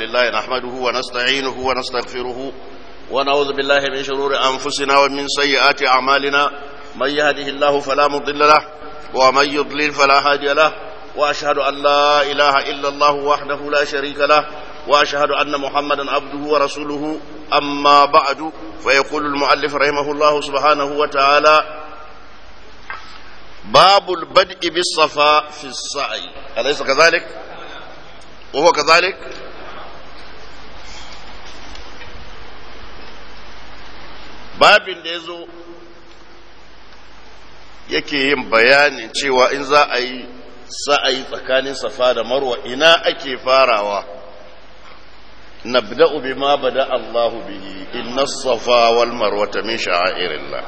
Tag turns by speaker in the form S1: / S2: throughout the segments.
S1: لله نحمده ونستعينه ونستغفره ونعوذ بالله من شرور أنفسنا ومن سيئات أعمالنا من يهده الله فلا مضل له ومن يضلل فلا هادي له وأشهد أن لا إله إلا الله وحده لا شريك له وأشهد أن محمدا عبده ورسوله أما بعد فيقول المؤلف رحمه الله سبحانه وتعالى باب البدء بالصفا في السعي أليس كذلك؟ وهو كذلك؟ babin da ya zo yake yin bayanin cewa in za a yi sa'ayi tsakanin safa da marwa ina ake farawa nabda'u bima bada Allahu bihi inna as-safa wal marwata min sha'airillah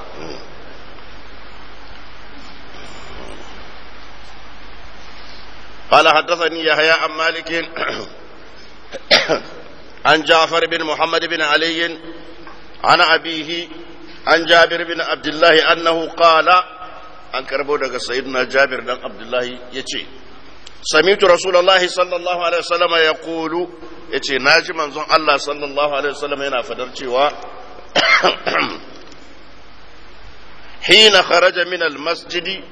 S1: قال حدثني يحيى عن مالك عن جعفر بن محمد بن علي عن أبيه عن جابر بن عبد الله أنه قال عن كربودك سيدنا جابر بن عبد الله يتي سمعت رسول الله صلى الله عليه وسلم يقول يتي ناجي منزون الله صلى الله عليه وسلم هنا فدرتي حين خرج من المسجد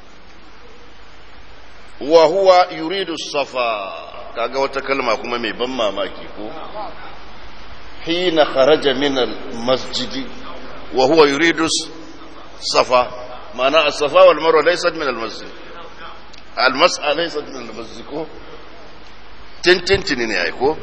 S1: وهو يريد الصفا kaga wata kalma kuma mai ban mamaki ko hina kharaja min al-masjid wa huwa yuridu safa ma'ana as-safa wal marwa laysat min al-masjid al-mas'a laysat min al-masjid ko tintin ne ai ko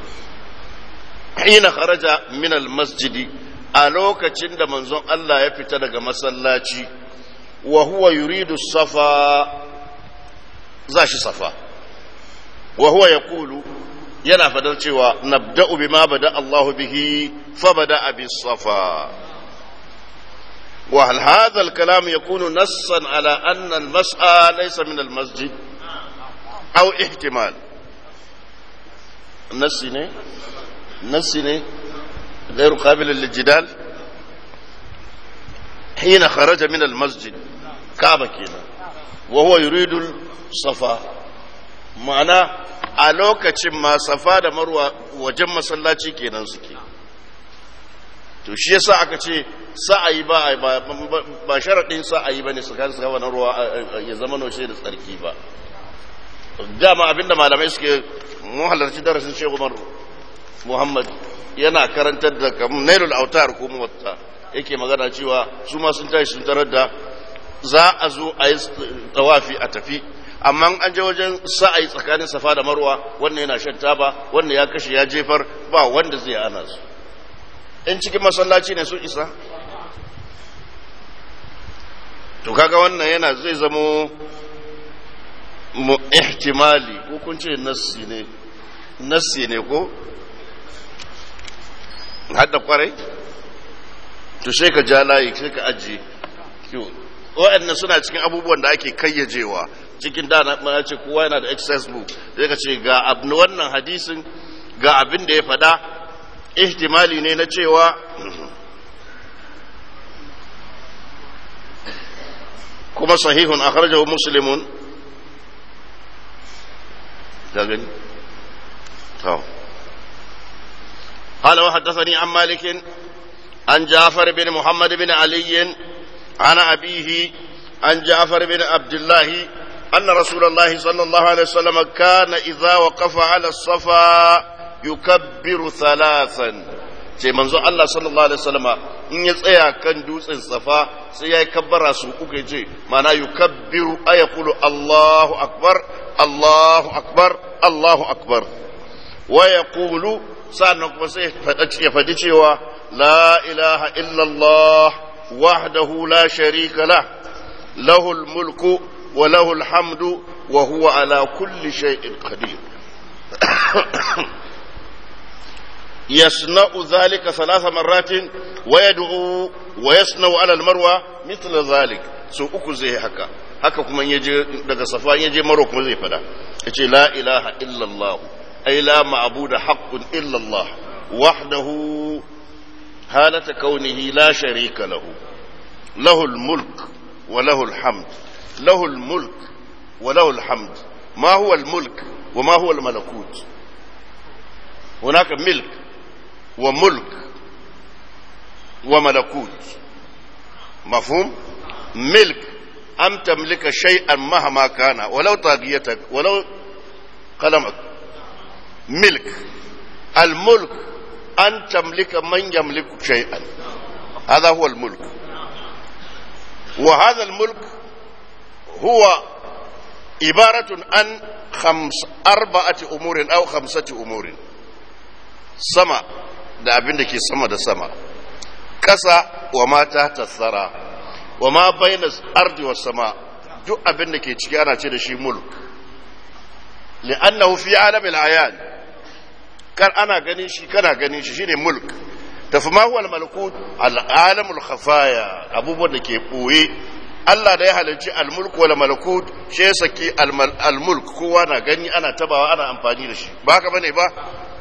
S1: hina kharaja min al-masjid a lokacin da manzon Allah ya fita daga masallaci wa huwa yuridu safa zashi safa wa huwa yaqulu yana fadar cewa nabda'u bima bada Allah bihi fa bada'a bis safa wa hal hadha al kalam yakunu nassan ala anna al mas'a laysa min al masjid aw ihtimal nasine غير قابل للجدال حين خرج من المسجد كعبة كده وهو يريد الصفا ma'ana a lokacin ma safa da marwa wajen masallaci kenan suke to shi yasa aka ce sa'ayi ba sharadin sa'ayi bane su kan safa na ruwa ya zama noshe da tsarki ba dama abinda malamai suke mu halarci darasin Sheikh Umar Muhammad yana karantar da Nailul Autar ko muwatta yake magana cewa su ma sun tashi sun tarar da za a zo a yi tawafi a tafi amma an je wajen sa'ayi tsakanin safa da marwa wannan yana shan taba wannan ya kashe ya jefar ba wanda zai ana su in cikin masallaci ne su isa to kaga wannan yana zai zamo ihtimali ko kun ce nassi ne ko hadda kwarai to sai ka ja layi sai ka ajiye wa'annan suna cikin abubuwan da ake kayyajewa cikin da na ce kowa yana da access book zai ka ce ga abin wannan hadisin ga abin da ya fada ihtimali ne na cewa kuma sahihun akhrajahu muslimun da gani to قال وحدثني عن مالك عن جعفر بن محمد بن علي عن أبيه عن جعفر بن عبد الله أن رسول الله صلى الله عليه وسلم كان إذا وقف على الصفا يكبر ثلاثا sai manzo Allah sallallahu alaihi wasallama in ya tsaya kan dutsen safa sai ya kabbara su uku yace mana yukabbiru ayaqulu Allahu akbar Allahu akbar Allahu akbar wa yaqulu sannan kuma sai ya fadi cewa la ilaha illa Allah wahdahu la sharika lah lahul mulku وله الحمد وهو على كل شيء قدير يصنع ذلك 3 مرات ويدعو ويصنع على المروة مثل ذلك سو uku zai haka kuma yaje daga safa yaje marwa kuma zai fada yace la ilaha illa Allah ay la ma'budu haqqun illa Allah wahdahu halata kaunihi la sharika lahu lahul mulk wa lahul hamd له الملك وله الحمد ما هو الملك وما هو الملكوت hunaka milk wa mulk wa malakut mafhum milk am tamlika shay'an mahama kana walau tagiyatak walau qalamak milk al mulk an tamlika man yamliku shay'an هذا هو الملك وهذا الملك هو عبارة عن 4 أمور أو 5 أمور sama da abin da ke sama da sama ƙasa wa ma ta tassara wa ma bainas ardi was sama duk abin da ke ciki ana ce da shi mulk li'annahu fi alamil ayan kar ana ganin shi kana ganin shi shine mulk tafi ma huwa al-malakut al-alamul khafaya abubuwan da ke boye Allah da ya halarci al-mulk wal malakut shi ya saki al-mulk kowa na gani ana tabawa ana amfani da shi ba haka bane ba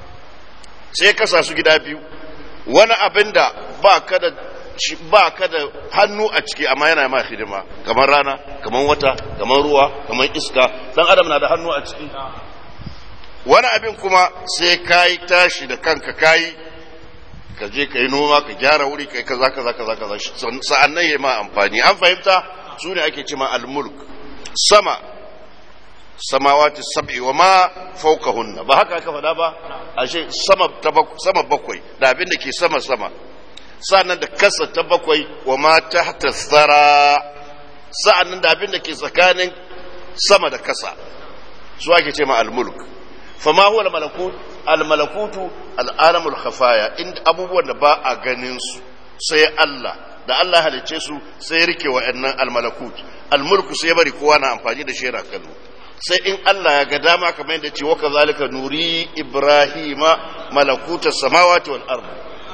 S1: sai kasa su gida biyu wani abin da ba ka da hannu a ciki amma yana ma hidima kamar rana kamar wata kamar ruwa kamar iska dan adam na da hannu a ciki wani abin kuma sai kayi tashi da kanka kayi ka je ka yi noma ka gyara wuri kai kaza sa'an nan ya ma amfani an fahimta su ne ake cima al-mulk sama samawati sab'i wa ma fawqahunna ba haka aka faɗa ba ashe sama bakwai da abin da ke sama sa'annan da kasa ta bakwai wa ma tahta thara sa'annan da abin da ke tsakanin sama da kasa su ake cima al-mulk fama huwa al-malakut al-malakutu al-alamul khafaya inda abubuwan da ba a ganin su sai Allah da Allah halicce su sai rike wa'annan al-malakut al-mulku sai bari kowa na amfani da shi yana kallo sai in Allah ya ga dama kamar yadda ce wa kazalika nuri ibrahima malakuta samawati wal ard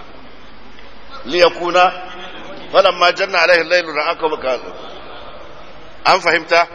S1: li yakuna falamma janna alaihi al-layl ra'aka baka an fahimta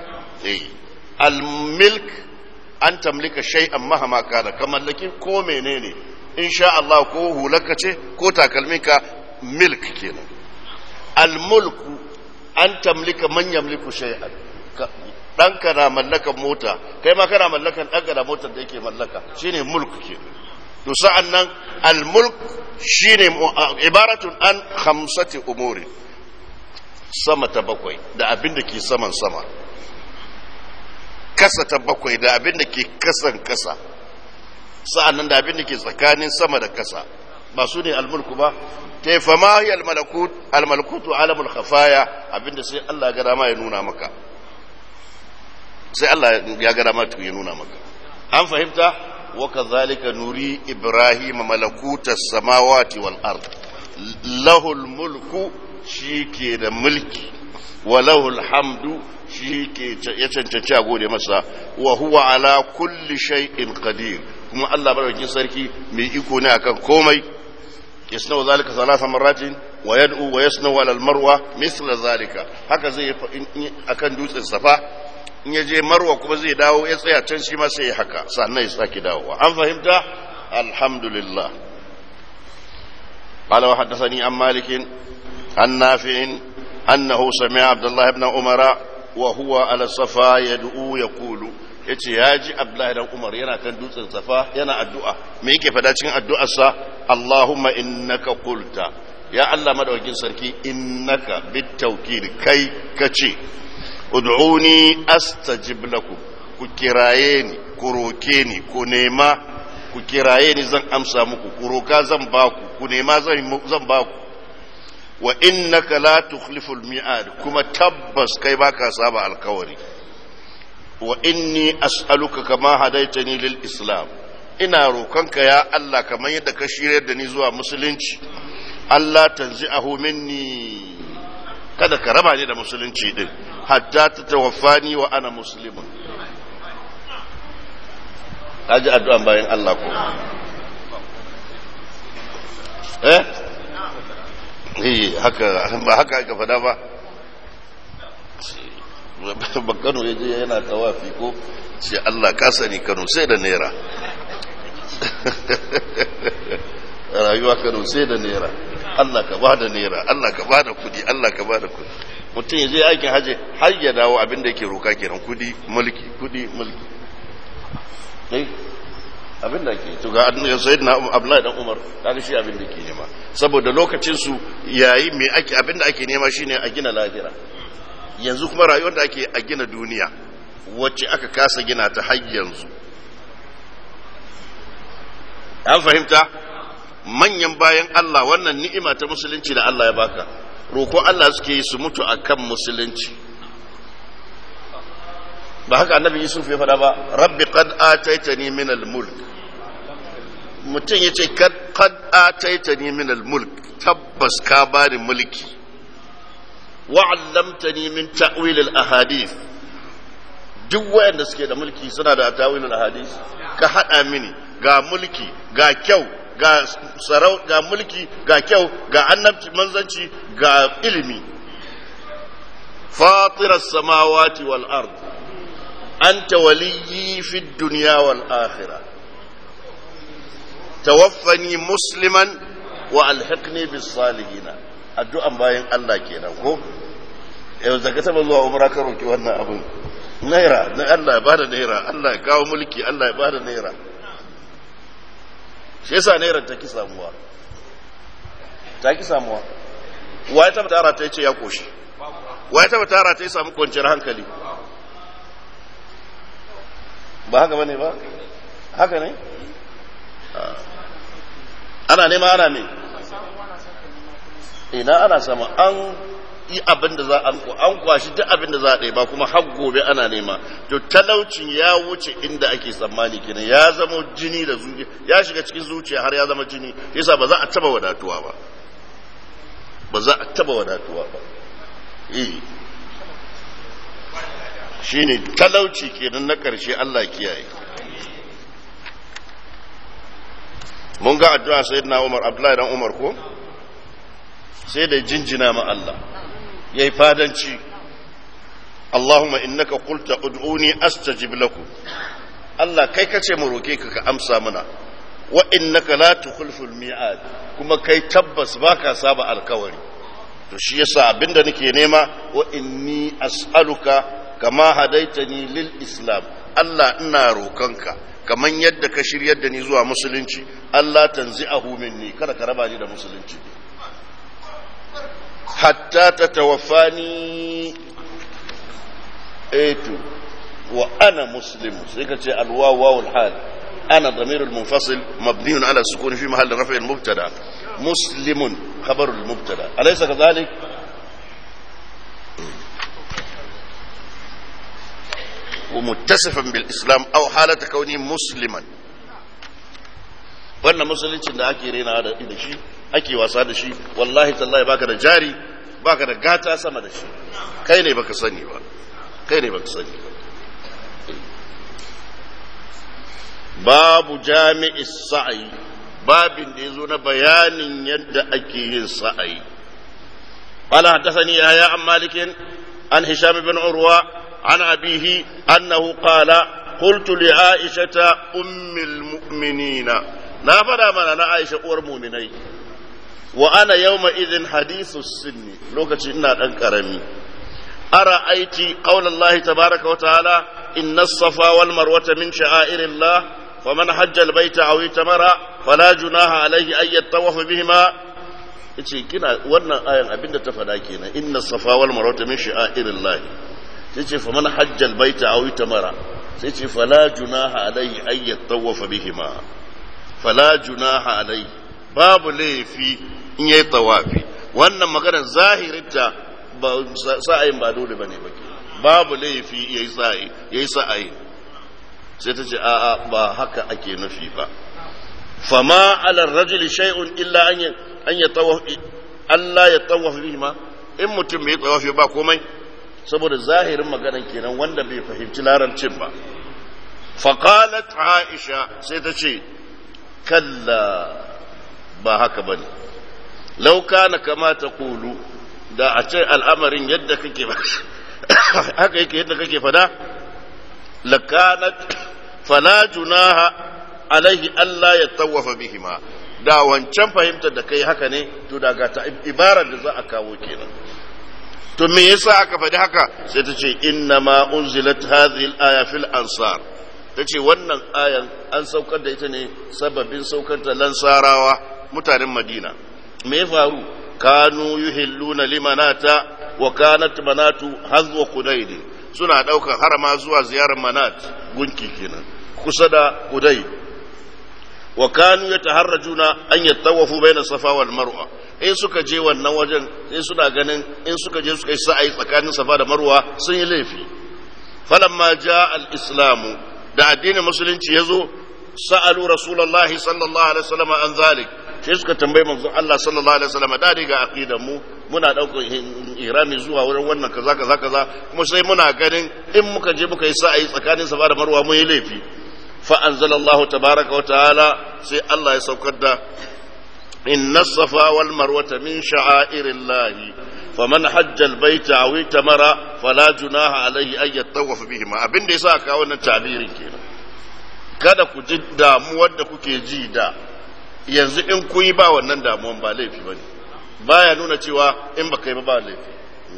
S1: al-milk an tamlika shay'an mahama kana kamar laki ko menene insha Allah ko hulaka ce ko takalminka milk kenan al-mulku an tamlika man yamliku shay'an ɗanka na mallakan mota kai ma kana mallakan ɗanka da motar da yake mallaka shine mulk ke to sa'an nan al-mulk shine ibaratun an 5 umuri sama ta bakwai da abin da ke saman sama kasa ta bakwai da abin da ke kasan kasa sa'an nan da abin da ke tsakanin sama da kasa ba su ne al-mulku ba kaifa ma hiya al-malakutu alamul khafaya abin da sai Allah ga dama ya nuna maka sai Allah ya ga dama ya nuna maka an fahimta wa kadhalika nuri ibrahima malakutas samawati wal ard lahul mulku shike da mulki wa lahul hamdu shike ya cancanci a gode masa wa huwa ala kulli shay'in qadir kuma Allah barkin sarki mai iko ne akan komai yasnau zalika salasa marratin wa yad'u wa yasnau ala al marwa mithla zalika haka zai akan dutsen safa in ya je marwa kuma zai dawo ya tsaya can shi ma sai ya haka sannan ya saki dawowa an fahimta alhamdulillah qala wa haddathani an malik an nafi' annahu sami'a abdullah ibn umara wa huwa ala safa yad'u yaqulu yace yaji abdullah ibn umar yana kan dutsen safa yana addu'a me yake fada cikin addu'arsa allahumma innaka qulta ya allah madaukin sarki innaka bitawkid kai kace ud'uni astajib lakum ku kiraye ni ku roke ni ku nema ku kiraye ni zan amsa muku ku roka zan baku ku nema zan baku wa innaka la tukhlifu al-mi'ad kuma tabbas kai baka saba alkawari wa inni as'aluka kama hadaitani lil islam ina rokanka ya Allah kamar yadda ka shiryar da ni zuwa musulunci Allah tanzi'ahu minni kada ka raba ni da musulunci din hatta ta tawaffani wa ana muslimun kaji addu'an bayan Allah ko haka ba haka aka fada ba Kano yaje yana tawafi ko sai Allah ka sani Kano sai da naira rayuwa Kano sai da naira Allah ka ba da naira Allah ka ba da kudi Allah ka ba da kudi mutum ya je aikin haji har ya dawo abin da yake roka kenan kudi mulki abin da ke to ga sayyidina Abdullahi dan Umar kaga shi abin da ke nema saboda lokacin su yayi me ake abin da ake nema shine a gina lahira yanzu kuma rayuwar da ake a gina duniya wacce aka kasa gina ta har yanzu an fahimta manyan bayan Allah wannan ni'ima ta musulunci da Allah ya baka roko Allah suke yi su mutu akan musulunci ba haka annabi Yusuf ya faɗa ba rabbi qad ataitani min al-mulk mutum yace qad ataitani min al-mulk tabbas ka bani mulki wa 'allamtani min ta'wil al-ahadith duk wayanda suke da mulki suna da ta'wil al-ahadith ka hada mini ga mulki ga kyau ga sarau ga mulki ga kyau ga annabci manzanci ga ilimi fatir as-samawati wal ard anta waliyyi fid dunya wal akhirah tawaffani musliman wa alhiqni bis salihin addu'an bayan Allah kenan ko yau zaka taba zuwa umra ka roki wannan abin naira na Allah ya bada naira Allah ya kawo mulki Allah ya bada naira shi yasa naira ta ki samuwa waye ta tara ta yace ya koshi waye ta tara ta samu kwanciyar hankali ba haka bane ba haka ne ana nema ana ne ina ana sama an yi abin da za an kwashi duk abin da za a ɗaya ba kuma har gobe ana nema to talaucin ya wuce inda ake tsammani kenan ya zama jini da zuciya ya shiga cikin zuciya har ya zama jini yasa ba za a taba wadatuwa ba shine talauci kenan na ƙarshe Allah kiyaye mun ga addu'a sayyidina Umar Abdullahi dan Umar ko sai da jinjina ma Allah yayi fadanci Allahumma innaka qulta ud'uni astajib lakum Allah kai kace mu roke ka ka amsa mana wa innaka la tukhlifu al-mi'ad kuma kai tabbas baka saba alkawari to shi yasa abinda nake nema wa inni as'aluka kama hadaitani lil islam Allah ina rokanka kaman yadda ka shiryar da ni zuwa musulunci Allah tanzi'ahu minni kada ka raba ni da musulunci hatta tatawaffani wa ana muslim sai ka ce alwawu wawul hal ana damirul munfasil mabniun ala sukun fi mahall raf'il mubtada muslimun khabarul mubtada alaysa kadhalik ومتصفا بالاسلام او حاله كوني مسلما wannan musuluncin da ake rena da shi ake wasa da shi wallahi tallahi baka da jari baka da gata sama da shi kai ne baka sani ba babu jami'is sa'i babin da yazo na bayanin yadda ake yin sa'i qala hadathani ya an malikin an hisham ibn urwa عن أبيه أنه قال قلت لعائشة أم المؤمنين لا فلا من أنا عائشة أور مؤمنين وأنا يومئذ حديث السن لوكتي إنا أنكرمي أرأيت قول الله تبارك وتعالى إن الصفا والمروة من شعائر الله فمن حج البيت أو اعتمر فلا جناح عليه أن يطوف بهما yace kina wannan ayan abinda ta faɗa kenan inna safa wal marwa min sha'airillah sai ce fa man hajjal baita aw itamara sai ce fala junaha alayhi ay yatawafa bihima fala junaha alayhi babu laifi in yayi tawafi wannan maganar zahirinta ba sa'ayin ba dole bane ba babu laifi yayi sa'ayi sai ta ce a'a ba haka ake nufi ba fama ala ar-rajuli shay'un illa an yatawaf Allah yatawaf bihima in mutum bai tawafi ba komai saboda zahirin maganan kenan wanda bai fahimci larabcin ba faqalat aisha sai ta ce kalla ba haka bane law kana kama taqulu da a ce al'amarin yadda kake haka yake yadda kake fada lakanat fala junaha alaihi alla yatawafa bihima da wancan fahimtar da kai haka ne to daga ta ibarar da za a kawo kenan to me yasa aka faɗi haka sai ta ce inna ma unzilat hadhihi al-aya fil ansar tace wannan ayan an saukar da ita ne sababin saukar da lansarawa mutanen Madina me ya faru kanu yuhilluna limanata wa kanat manatu hazwa qudayd suna daukar harama zuwa ziyarar manat gunki kenan kusa da qudayd wa kanu yataharrajuna an yatawafu baina safa wal marwa in suka je wannan wajen sai suna ganin in suka je suka yi sa'ayi tsakanin safa da marwa sun yi laifi falamma jaa al-islamu da addinin musulunci yazo sa'alu rasulullahi sallallahu alaihi wasallam an zalik sai suka tambaye manzon Allah sallallahu alaihi wasallam da riga aqidar mu muna daukar irami zuwa wurin wannan kaza kaza kaza kuma sai muna ganin in muka je muka yi sa'ayi tsakanin safa da marwa mun yi laifi fa anzalallahu tabaaraka wa ta'ala sai Allah ya saukar da inna safa wal marwata min sha'airillahi faman hajja albayta aw itamara fala junaha alayhi an yatawaf bihima abinda yasa aka wannan tabirin kenan kada ku ji damuwar da kuke ji da yanzu in kun yi ba wannan damuwan ba laifi bane baya nuna cewa in baka yi ba laifi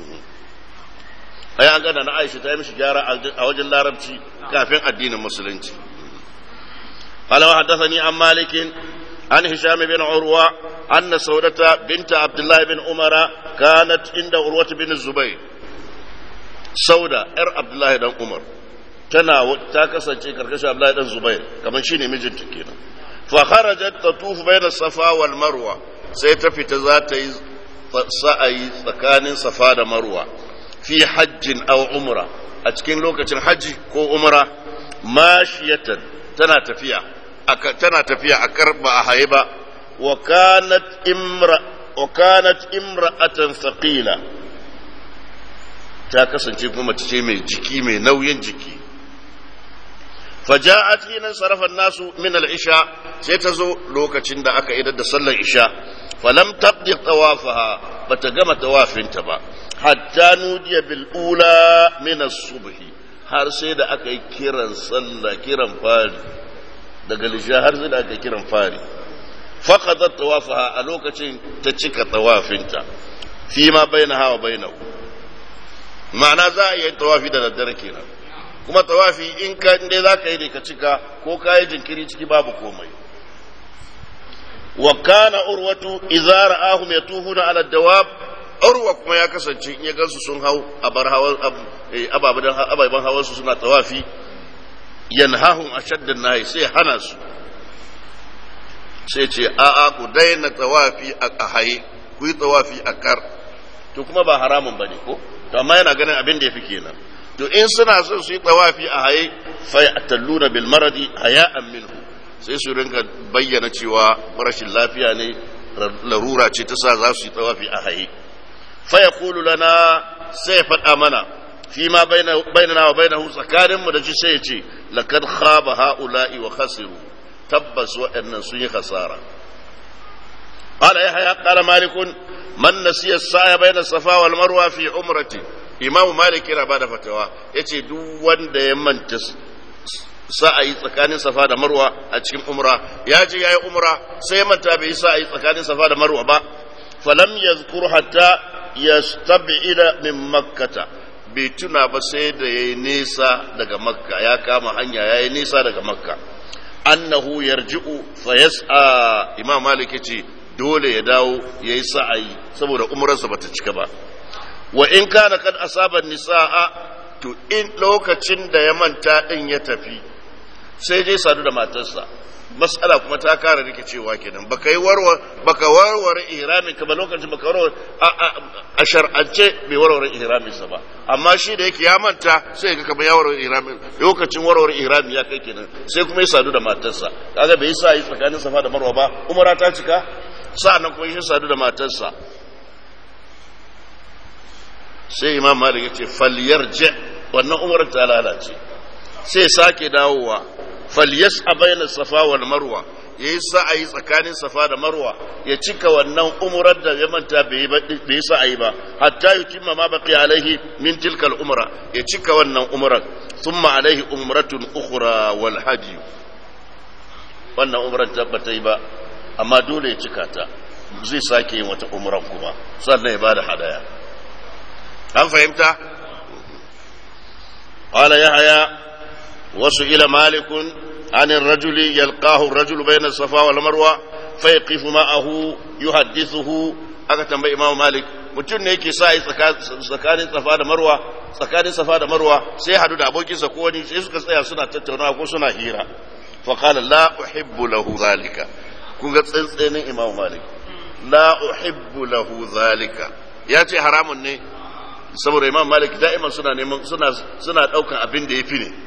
S1: ai an gana na Aisha ta yi mishi gyara a wajen larabci kafin addinin musulunci قال وحدثني عن مالك عن هشام بن عروة أن سودة بنت عبد الله بن عمر كانت عند عروة بن الزبير سودة عبد الله بن عمر تاكسا كركش عبد الله بن الزبير كمان شيني مجن تكينا فخرجت تطوف بين الصفا والمروة سيتفت ذات سعي سكان صفا ومروة في حج أو عمرة أتكين لوكة حج كو عمرة ماشية tana tafiya a karba a haiba wa kanat imra'atan thaqila ta kasance kuma mace ce mai jiki mai nauyin jiki faja'at hina sarafa nasu min al-isha sai ta zo lokacin da aka idar da sallar isha falam tabdi tawafaha bata gama tawafinta ba hatta nudiya bil ula min as-subh har sai da aka yi kiran sallah kiran fari daga lisha har sai da aka kiran fari faqadat tawafaha a lokacin ta cika tawafinta fi ma bainaha wa bainahu ma'ana za a yi tawafi da daddare kenan kuma tawafi in ka inde za ka yi ne ka cika ko ka yi jinkiri ciki babu komai wa kana urwatu idza ra'ahum yatufuna ala dawab urwa kuma ya kasance in ya gansu sun hau ababen hawan su suna tawafi yanhahum ashaddan nahi sai hana su sai ce a'a ku daina tawafi a haye ku yi tawafi a kar to kuma ba haramun bane ko to amma yana ganin abin da yafi kenan to in suna son su yi tawafi a haye fa ya'talluna bil maradi haya'an minhu sai su rinka bayyana cewa rashin lafiya ne larura ce ta sa za su yi tawafi a haye fa yaqulu lana sai faɗa mana fi ma bainana wa bainahu tsakaninmu da shi sai ya ce laqad khaba ha'ula'i wa khasiru tabbas waɗannan sun yi khasara qala yahya qala malik man nasiya as-sa'a baina safa wal marwa fi umrati imam malik yana bada fatawa yace duk wanda ya manta sa'ayi tsakanin safa da marwa a cikin umra ya je yayi umra sai ya manta bai sa'ayi tsakanin safa da marwa ba falam yazkur hatta yastab'ida min makkah bai tuna ba sai da yayi nisa daga makka ya kama hanya yayi nisa daga makka annahu yarji'u fa yas'a imam malik yace dole ya dawo yayi sa'ayi saboda umrarsa bata cika ba wa in kana kad asaba nisaa to in lokacin da ya manta din ya tafi sai dai sadu da matarsa mas'ala kuma ta kara rikicewa kenan baka warware ihramin ka ba lokacin baka warware a shar'ance bai warware ihramin sa ba amma shi da yake ya manta sai ga kamar ya warware ihramin lokacin warware ihramin ya kai kenan sai kuma ya sadu da matarsa kaga bai sa yi tsakanin safa da marwa ba umara ta cika sa'annan kuma ya sadu da matarsa sai imam malik ya ce falyarji wannan umrar ta lalace sai sake dawowa falyas'a bayna safa wal marwa yayi sa'ayi tsakanin safa da marwa ya cika wannan umrar da ya manta bai sa'ayi ba hatta yutimma ma baqi alaihi min tilka al umra ya cika wannan umrar thumma alaihi umratun ukhra wal hajj wannan umrar tabbata yi ba amma dole ya cika ta zai sake yin wata umrar kuma sannan ya bada hadaya an fahimta qala yahya وسئل مالك عن الرجل يلقاه الرجل بين الصفا والمروة فيقف معه يحدثه aka tambayi Imam Malik mutum ne yake sa'i tsakanin safa da marwa sai hadu da abokinsa ko wani sai suka tsaya suna tattaunawa ko suna hira fa qala la uhibbu lahu zalika kun ga tsantsenin Imam Malik la uhibbu lahu zalika ya ce haramun ne saboda Imam Malik da'iman suna neman suna daukan abin da yafi ne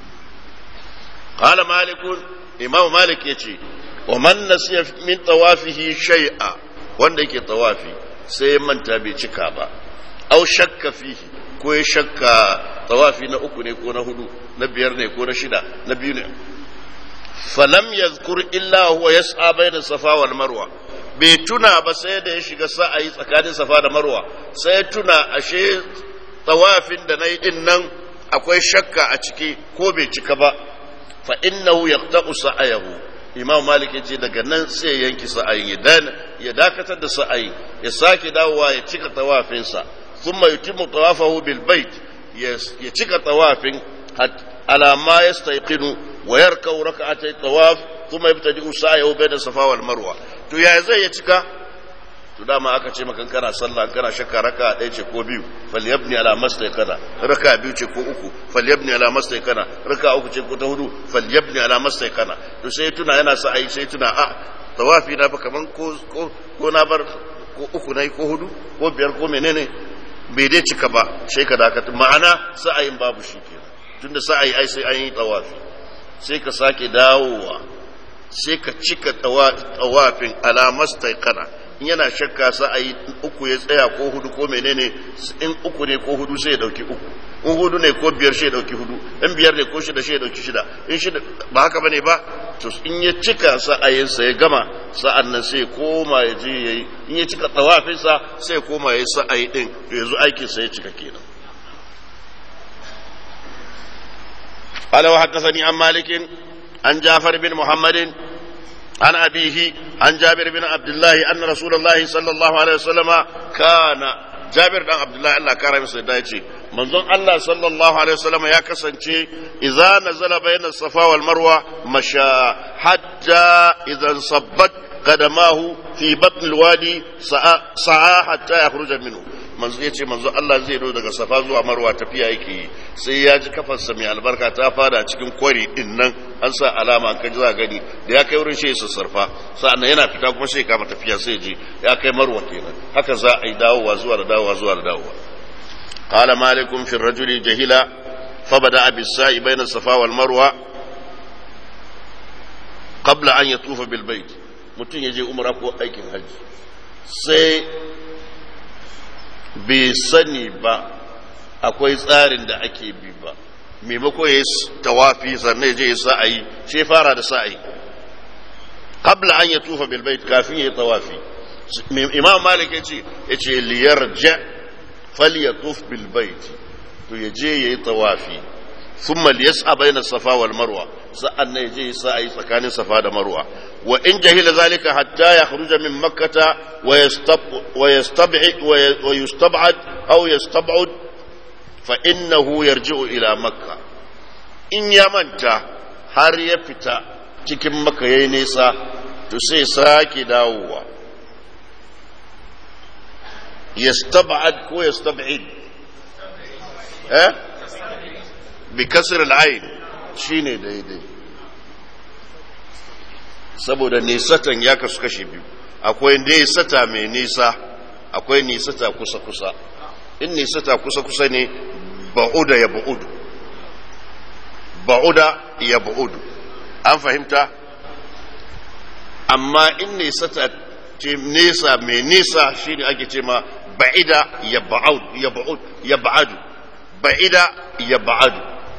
S1: qala Malik Imam Malik yace wa man nasiya min tawafihi shay'a wanda yake tawafi sai manta bai cika ba au shakka fihi ko ya shakka tawafi na 3 ne ko na 4 na 5 ne ko na 6 na 2 ne falam yazkur illa huwa yas'a bayna safa wal marwa bai tuna ba sai da ya shiga sa'ayi tsakanin safa da marwa sai tuna ashe tawafin da nayi din nan akwai shakka a ciki ko bai cika ba fa innahu yaqta'u sa'ayahu Imam Malik yace daga nan sai yanki sa'ayin ya dakatar da sa'ayi ya sake dawowa ya cika tawafinsa thumma yutimmu tawafahu bil bait ya cika tawafin ala ma yastayqinu wa yarka'u rak'atay tawaf thumma yabtadi'u sa'ayahu bayna safa wal marwa to ya zai ya cika to dama aka ce maka kana sallah kana shakka raka ɗaya ce ko biyu falyabni ala mastayqana raka biyu ce ko uku falyabni ala mastayqana raka uku ce ko ta hudu falyabni ala mastayqana to sai tuna yana sa ai sai tuna a tawafi na fa kaman ko na bar ko uku nayi ko hudu ko biyar ko menene bai dai cika ba sai ka dakata ma'ana sa'ayin babu shi kenan tunda sa'ayi ai sai an yi tawafi sai ka sake dawowa sai ka cika tawafin ala mastayqana in yana shakka sa a yi 3 ya tsaya ko 4 ko menene in 3 ne ko 4 sai ya dauki 3 in 4 ne ko 5 sai ya dauki 4 in 5 ne ko 6 sai ya dauki 6 in 6 ba haka bane ba to in ya cika sa'ayin sa ya gama sa'an nan sai koma ya je yayi in ya cika tawafin sa sai koma yayi sa'ayi din to yanzu aikin sa ya cika kenan قال وحدثني عن مالك عن جعفر بن محمد عن أبيه عن جابر بن عبد الله أن رسول الله صلى الله عليه وسلم كان جابر بن عبد الله الله كان يمسي دايتي منظر الله صلى الله عليه وسلم يا كسنتي إذا نزل بين الصفا والمروة مشى حتى إذا انصبت قدماه في بطن الوادي سعى حتى يخرج منه manzo yace manzo Allah zai zo daga safa zuwa marwa tafiya yake sai ya ji kafarsa mai albarka ta fada cikin kwari din nan an sa alama an kaji za gani da ya kai wurin shi ya sarfa sa'annan yana fita kuma sai kama tafiya sai ji ya kai marwa kenan haka za a yi dawowa zuwa da dawowa qala malikum fi ar-rajuli jahila fabada bis-sa'i bayna safa wal marwa qabla an yatufa bil bayt mutun yaje umra ko aikin haji sai bai sani ba akwai tsarin da ake bi ba maimako ya yi tawafi sannan ya je ya sa'ayi sai fara da sa'ayi qabla an ya tufa bil bait kafin ya yi tawafi imam malik ya ce liyarja falyatuf bil bait to ya je ya yi tawafi thumma liyas'a bayna safa wal marwa sa'an ya je ya sa'ayi tsakanin safa da marwa wa in jahila zalika hatta yakhruja min makkah ويستبعد أو يستبعد فإنه يرجع إلى مكة إن يمنت har ya fita cikin maka yayi nisa to sai sake dawowa yastab'ad ko yastab'id bi kasr al-ayn shine daidai saboda nisatan ya kasu kashi biyu akwai nisata mai nisa akwai nisata kusa-kusa in nisata kusa-kusa ne ba'uda ya ba'udu an fahimta amma in nisata ce nisa mai nisa shi ne ake ce ma ba'ida ya ba'adu ba'ida ya ba'adu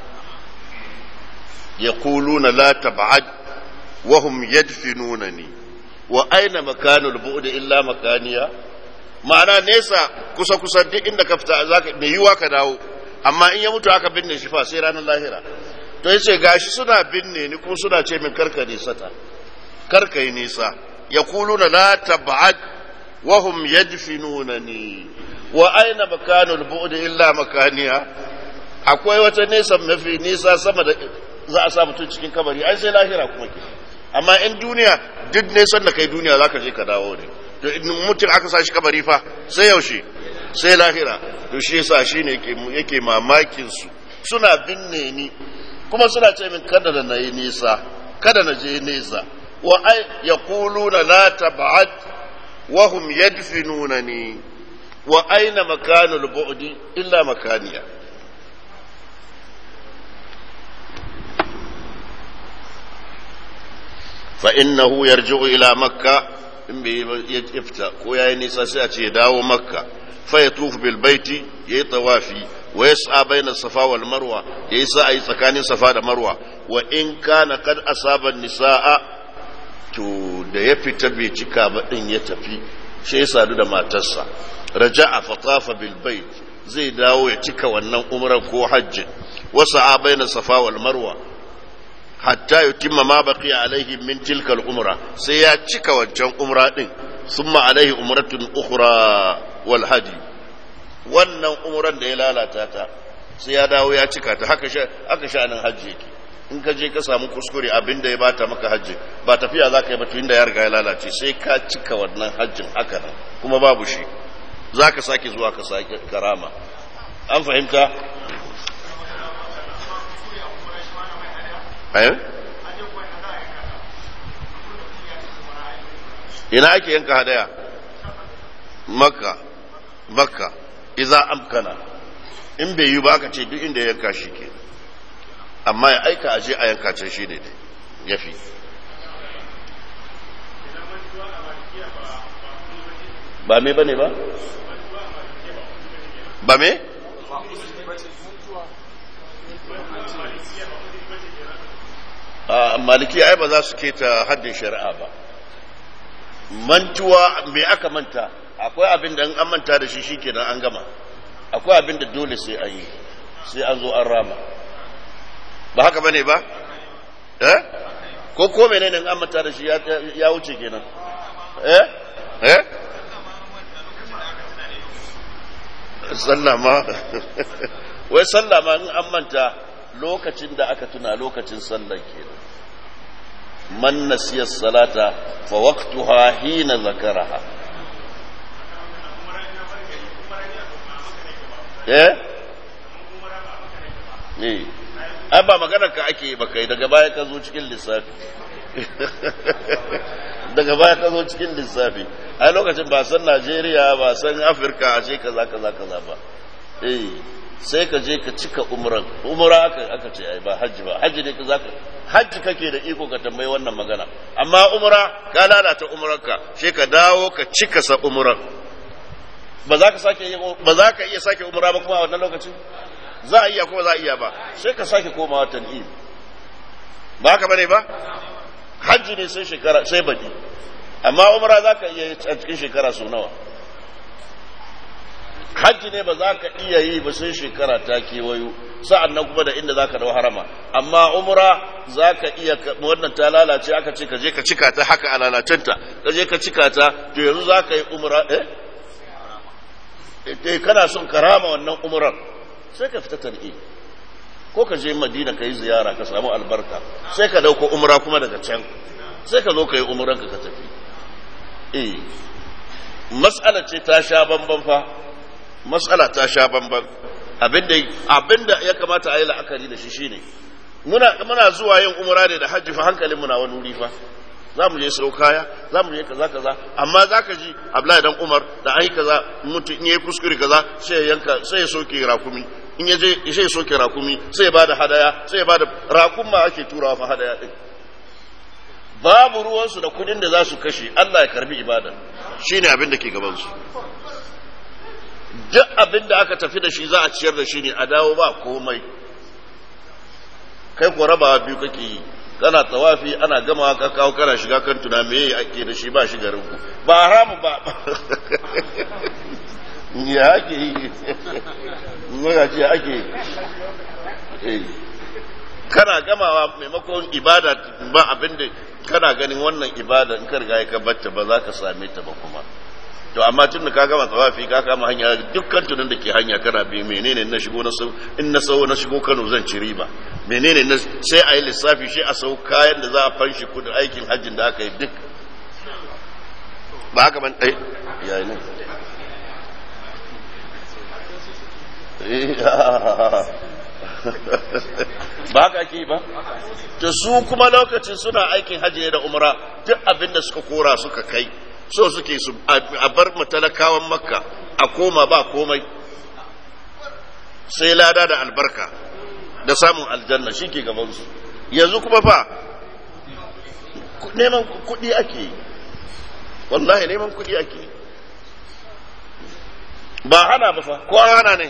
S1: ya kuluna la taba'ad wahum yadfinunani wa aina makanul bu'd illa makaniya ma'ana nesa kusa kusa duk inda ka fita zaka mai yiwa ka dawo amma in ya mutu aka binne shi fa sai ranar lahira to yace gashi suna binne ni kuma suna ce min karka nisa karkai nisa yaquluna la tab'ad wa hum yadfinunani wa aina makanul bu'd illa makaniya akwai wata nesa mafi nisa sama da za a sa mutum cikin kabari ai sai lahira kuma ke amma in duniya duk nesan da kai duniya za ka je ka dawo ne to in mutum aka sa shi kabari fa sai yaushe sai lahira to shi yasa shi ne yake mamakin su suna binne ni kuma suna ce min kada da na yi nisa kada na je nesa wa ai yaquluna la tab'ad wa hum yadfinunani wa aina makanul bu'di illa makaniya fa innahu yarji'u ila makka in bai yafta ko yayi nisa sai a ce dawo makka fa yatufu bil baiti yayi tawafi wa yas'a bayna safa wal marwa yayi sa'i tsakanin safa da marwa wa in kana qad asaba nisaa to da ya fita bai cika ba din ya tafi sai ya sadu da matarsa raja'a fatafa bil bait zai dawo ya cika wannan umrar ko hajji wa sa'a bayna safa wal marwa hatta yutimma ma baqiya alaihi min tilka al-umra sai ya cika wancan umra din thumma alaihi umratun ukhra wal hadi wannan umran da ya lalata ta sai ya dawo ya cika ta haka sha'anin hajji yake in ka je ka samu kuskure abinda ya bata maka hajji ba tafiya za ka yi ba tun da ya riga ya lalace sai ka cika wannan hajjin haka nan kuma babu shi za ka sake zuwa ka sake karama an fahimta ina ake yanka hadaya makka iza amkana in bai yi ba aka ce duk inda ya yanka shi ke amma ya aika aje a yanka can shi ne ya fi ba me ba ne ba ba me maliki ai ba za su keta haddin shari'a ba mantuwa me aka manta akwai abin da an manta da shi shikenan an gama akwai abin da dole sai an yi sai an zo an rama ba haka bane ba ko menene an manta da shi ya wuce kenan sallama wai sallama in an manta lokacin da aka tuna lokacin sallar kenan man nasiya salata fa waqtuha hina zakaraha ai ba maganar ka ake ba kai daga baya ka zo cikin lissafi daga baya ka zo cikin lissafi ai lokacin ba san Najeriya ba san Afirka a ce kaza ba sai ka je ka cika umra aka ce ai ba hajji ba hajji ne ka zaka hajji kake da iko ka tambayi wannan magana amma umra ka lalata umranka sai ka dawo ka cika sa umran ba za ka iya sake umra ba kuma a wannan lokacin za a iya kuma za a iya ba sai ka sake komawa tan'im ba haka bane ba hajji ne sai shekara sai baki amma umra za ka iya a cikin shekara sau nawa hajji ne ba za ka iya yi ba sai shekara ta kewayo sa'an nan kuma da inda za ka dau harama amma umra za ka iya wannan ta lalace aka ce ka je ka cika ta haka a lalacenta ka je ka cika ta to yanzu za ka yi umra kana son karama wannan umrar sai ka fita tan'i ko ka je madina ka yi ziyara ka samu albarka sai ka dauko umra kuma daga can sai ka zo ka yi umran ka tafi mas'ala ce ta sha bamban fa matsala ta sha bamban abinda ya kamata a yi la'akari da shi shine muna zuwa yin umra ne da hajji fa hankalin muna wani wuri fa za mu je sau kaya za mu je kaza amma za ka ji Abdullahi dan Umar da an yi kaza mutum in yi kuskure kaza sai ya soke rakumi in ya je sai ya soke rakumi sai ya bada hadaya sai ya bada rakun ma ake turawa fa hadaya din babu ruwansu da kudin da za su kashe Allah ya karbi ibada shine abin da ke gaban su duk abin da aka tafi da shi za a ciyar da shi ne a dawo ba komai kai ko rabawa biyu kake yi kana tawafi ana gama ka kawo kana shiga kan tuna me ake da shi ba shi garin ku ba haramu ba ya ake yi magaji ake kana gamawa maimakon ibada ba abin da kana ganin wannan ibada in ka riga ka batta ba za ka same ta ba kuma to amma tun da ka gama tawafi ka kama hanya dukkan tunan da ke hanya kana bi menene na shigo na sau in na sau na shigo Kano zan ci riba menene sai a yi lissafi shi a sau kayan da za a fanshi kudin aikin hajjin da aka yi duk ba haka ban ɗai yayi ne ba haka ake ba ta su kuma lokacin suna aikin hajji da umra duk abin da suka kora suka kai so suke su a bar matalakawan makka a koma ba komai sai lada da albarka da samun aljanna shi ke gabansu yanzu kuma fa neman kuɗi ake yi wallahi neman kuɗi ake yi ba hana ba fa ko an hana ne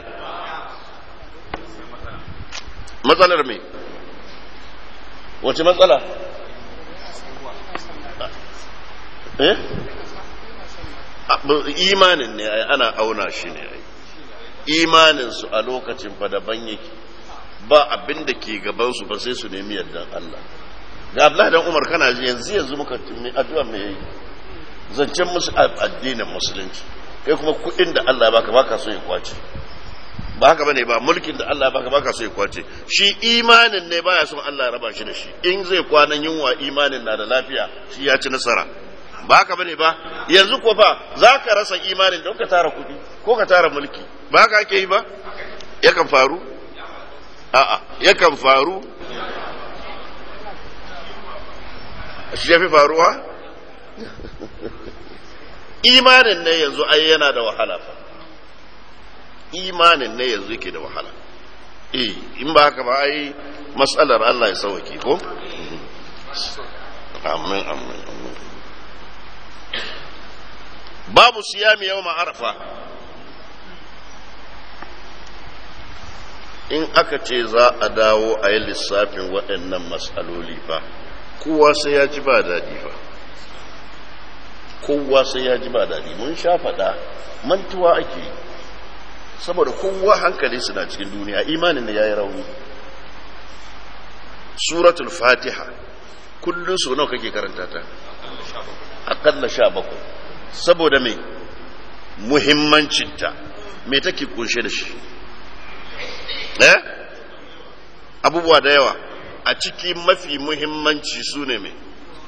S1: matsalar me wace matsala imanin ne ana auna shi ne imaninsu a lokacin fa daban yake ba abin da ke gabansu ba sai su nemi yardan Allah ga Abdullahi dan Umar kana yanzu muka tumi addu'a me yayi zancen musu addinin musulunci kai kuma kudin da Allah baka so ya kwace ba haka bane ba mulkin da Allah baka so ya kwace shi imanin ne baya son Allah ya raba shi da shi in zai kwanan yunwa imanin na da lafiya shi ya ci nasara ba haka bane ba yanzu ko fa zaka rasa imanin don ka tara kudi ko ka tara mulki ba haka ake yi ba yakan faru a'a yakan faru shi ya fi faruwa imanin ne yanzu ai yana da wahala fa imanin ne yanzu yake da wahala in ba haka ba ai matsalar Allah ya sauke ko amin amin babu siyami yawma arafa in aka ce za a dawo a yi lissafin waɗannan matsaloli fa kowa sai ya ji ba daɗi fa kowa sai ya ji ba daɗi mun sha faɗa mantuwa ake yi saboda kowa hankali suna cikin duniya imanin da ya yi rauni suratul fatiha kullum sau nawa kake karanta ta aƙalla 17 saboda mai muhimmancinta mai take kunshe da shi abubuwa da yawa a ciki mafi muhimmanci su ne mai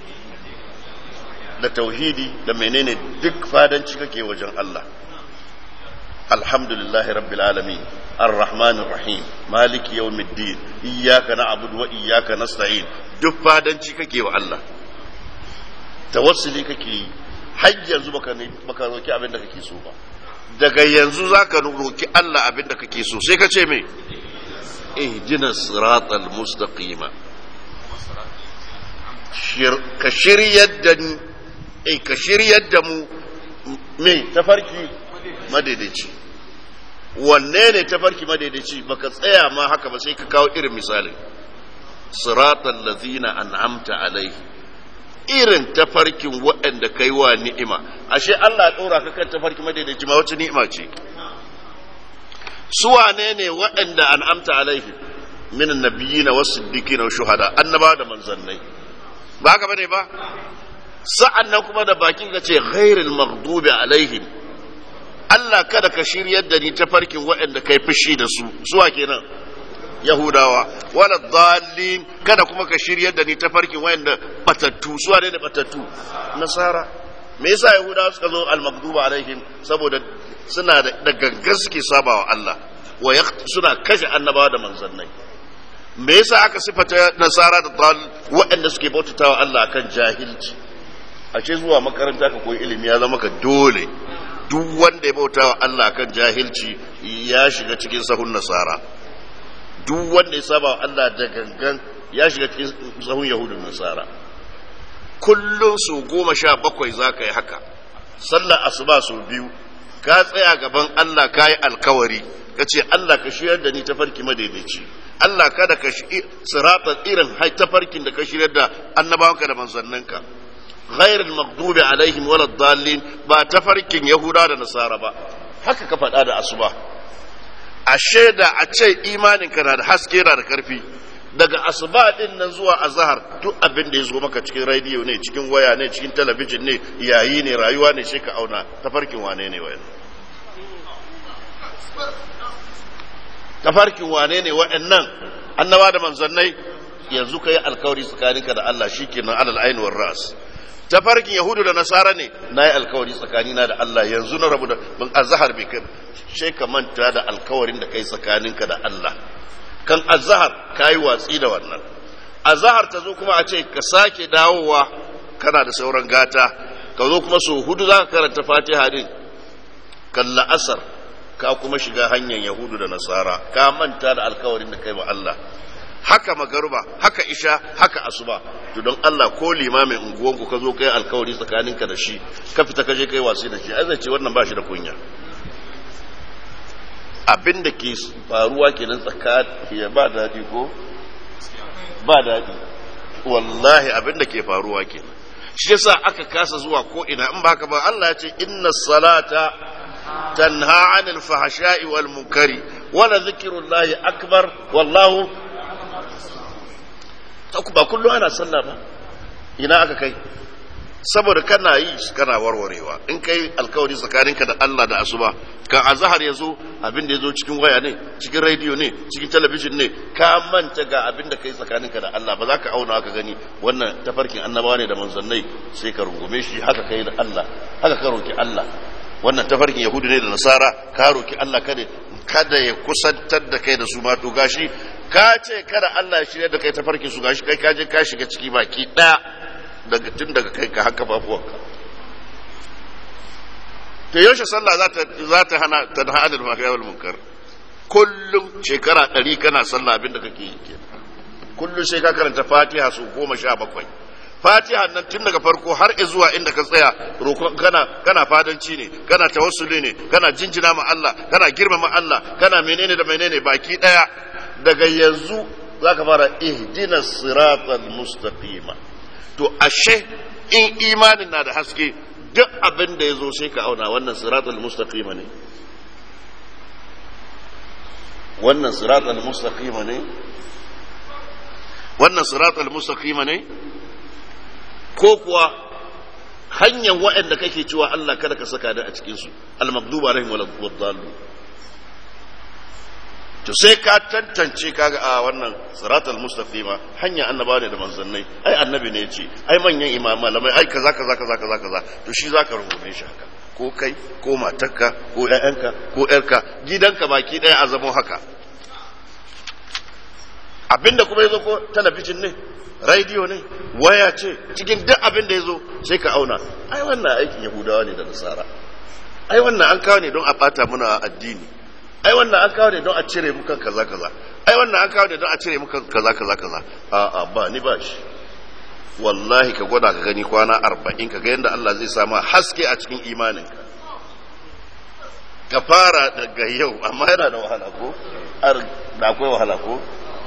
S1: da tauhidi da menene duk fadanci kake wajen Allah alhamdulillahi rabbil alamin arrahmanir rahim maliki yawmiddin iyyaka na'budu wa iyyaka nasta'in duk fadanci kake wa Allah tawassuli kake yi har yanzu baka roki abin da kake so ba daga yanzu zaka roki Allah abin da kake so sai ka ce me ihdina siratal mustaqima ka shiryar da mu me tafarki madaidaici wanne ne tafarki madaidaici baka tsaya ma haka ba sai ka kawo irin misalin siratal ladzina an'amta alaihi irin tafarkin waɗanda kai wa ni'ima ashe Allah ɗora ka kan tafarki madaidaici ma wacce ni'ima ce su wane ne waɗanda an'amta alaihi min annabiyina was-siddiqina wash-shuhada annaba da manzannai ba haka bane ba sa'annan kuma da bakin ka ce ghairil maghdubi alaihim Allah kada ka shiryar da ni tafarkin waɗanda kai fushi da su suwa kenan yahudawa wala dallin kada kuma ka shiryar da ni tafarkin waɗanda batattu suwa ne batattu nasara me yasa yahudawa suka zo al-maghdubi alaihim saboda suna da gangan suke sabawa Allah suna kashe annabawa da manzannai me yasa aka sifata nasara da dal waɗanda suke bautatawa Allah akan jahilci ashe zuwa makaranta ka koyi ilimi ya zama ka dole duk wanda ya bautawa Allah akan jahilci ya shiga cikin sahun nasara duk wanda ya sabawa Allah da gangan ya shiga cikin sahun yahudun nasara kullum su 17 za ka yi haka sallar asuba su 2 ka tsaya gaban Allah ka yi alkawari ka ce Allah ka shiryar da ni tafarki madaidaici Allah kada ka sirata irin tafarkin da ka shiryar da annabawanka da manzanninka ghairul maghdubi alaihim walad dallin ba tafarkin yahuda da nasara ba haka ka faɗa da asuba ashe da a ce imaninka na da haske na da karfi daga asuba din nan zuwa azhar duk abin da ya zo maka cikin radio ne cikin waya ne cikin talabijin ne yayi ne rayuwa ne sai ka auna tafarkin wane ne wayan tafarkin wane ne wa'annan annaba da manzannai yanzu kai alkawari tsakaninka da Allah shikenan alal ain war ras. Tafarkin yahudu da nasara ne nayi alkawari tsakanina da Allah yanzu na rabu da ban azhar bai kai sai ka manta da alkawarin da kai tsakaninka da Allah kan azhar kai watsi da wannan azhar ta zo kuma a ce ka sake dawowa kana da sauran gata ka zo kuma so hudu za ka karanta fatiha din kan la'asar ka kuma shiga hanyar yahudu da nasara ka manta da alkawarin da kai wa Allah haka magaruba haka isha haka asuba to don Allah ko limamin unguwanku ka zo kai alkawari tsakaninka da shi ka fita ka je kai wasi da shi ai zai ce wannan ba shi da kunya abin da ke faruwa kenan tsakani ba dadi ko ba dadi wallahi abin da ke faruwa kenan shi yasa aka kasa zuwa ko ina in ba haka ba Allah ya ce inna salata tanha 'anil fahsha'i wal munkari wa la dhikrullahi akbar wallahu ba kullum ana sallah ba ina aka kai saboda kana yi kana warwarewa in kai alkawari tsakaninka da Allah da asuba kan azhar yazo abin da yazo cikin waya ne cikin radio ne cikin talabijin ne ka manta ga abin da kai tsakaninka da Allah ba za ka auna ka gani wannan tafarkin annabawa ne da manzannai sai ka rungume shi haka kai da Allah haka ka roki Allah wannan tafarkin yahudu ne da nasara ka roki Allah kada ya kusantar da kai da su ma to gashi ka ce kada Allah ya shirya da kai tafarkin su gashi kai ka je ka shiga ciki baki daya daga tun daga kai ka haka babuwanka to yaushe sallah za ta hana ta hana al-fahsha wal munkar kullum shekara 100 kana sallah abinda kake yi kenan kullum sai ka karanta Fatiha su 17 Fatiha nan tun daga farko har zuwa inda ka tsaya roƙon kana fadanci ne kana tawassuli ne kana jinjina ma Allah kana girmama Allah kana menene da menene baki daya daga yanzu zaka fara ihdinas siratal mustaqima to ashe in imanin na da haske duk abin da yazo sai ka auna wannan siratal mustaqima ne wannan siratal mustaqima ne wannan siratal mustaqima ne ko kuwa hanyar waɗanda kake cewa Allah kada ka saka da a cikinsu al-maghduba alaihim wal-dallin to sai ka tantance kaga a wannan siratal mustaqima hanya annabawa ne da manzannai ai annabi ne yace ai manyan imam malamai ai kaza to shi zaka rungume shi haka ko kai ko matarka ko ƴaƴanka ko ƴarka gidanka baki daya a zaman haka abinda kuma yazo ko talabijin ne radio ne waya ce cikin duk abin da ya zo sai ka auna ai wannan aikin yahudawa ne da nasara ai wannan an kawo ne don a bata muna addini ai wannan an kawo ne don a cire mu kan kaza ai wannan an kawo ne don a cire mu kan kaza a ba ni ba shi wallahi ka gwada ka gani kwana 40 ka ga yanda Allah zai sama haske a cikin imaninka ka fara daga yau amma yana da wahala ko da akwai wahala ko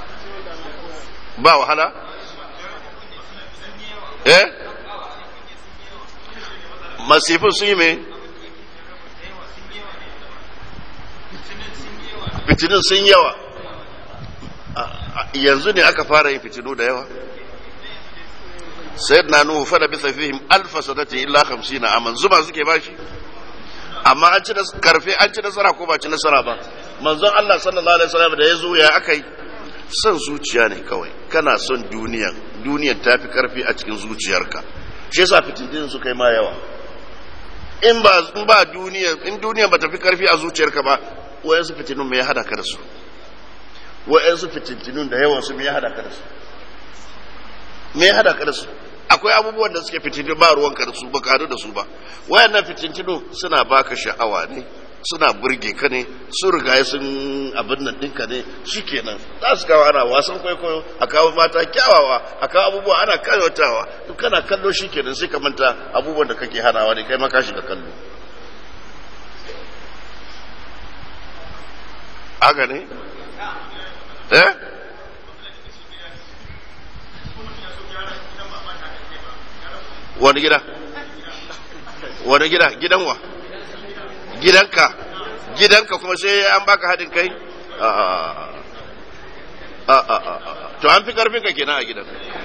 S1: ba wahala masifin sun yi mai fitinin sun yawa yanzu ne aka fara yin fitinu da yawa sai na nuhu fada bisa fihim alfa sanati illa 50 aman zuma suke bashi amma an ci karfe an ci nasara ko ba ci nasara ba manzon Allah sallallahu alaihi wasallam da ya zo ya akai son zuciya ne kawai kana son duniyar ta fi karfi a cikin zuciyarka shi yasa fitintinin su kai ma yawa in ba duniya ba ta fi karfi a zuciyarka ba wayansu fitinun me ya hada ka da su wayansu fitinun da yawan su me ya hada ka da su me ya hada ka da su akwai abubuwan da suke fitinu ba ruwanka da su ba ka da su ba wayannan fitintinu suna baka sha'awa ne suna burge ka ne sun riga sun abin nan ɗinka ne shi kenan za su kawo ana wasan kwaikwayo a kawo mata kyawawa a kawo abubuwa ana kawatawa duk kana kallo shi kenan sai ka manta abubuwan da kake hanawa ne kai ma ka shiga kallo haka ne wani gida gidan wa gidanka kuma sai an baka haɗin kai to an fi karfin ka kenan a gidan